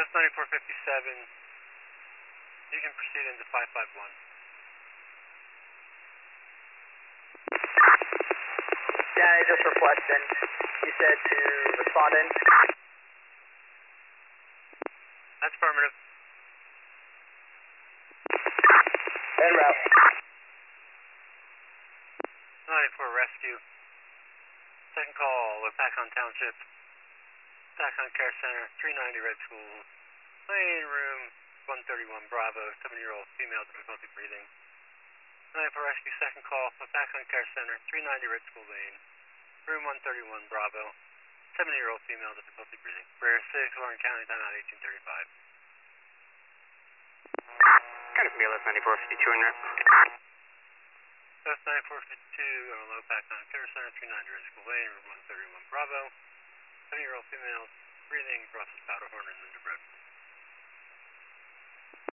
That's 9457. You can proceed into 551. Danny, just for question, you said to respondent? That's affirmative. En route. 94 rescue. Second call, we're back on township. Back on care center, 390 Red School. Lane room 131 Bravo, 7-year-old female difficulty breathing. 94 rescue, second call, we're back on care center, 390 Red School Lane. Room 131 Bravo, 7-year-old female difficulty breathing. Rare 6, Warren County, timeout 1835. Kind of BLS 9452 in there. That's 9452, on a low back on care center, 390 Red School Lane, room 131 Bravo. 7-year-old female breathing, process powder horn in the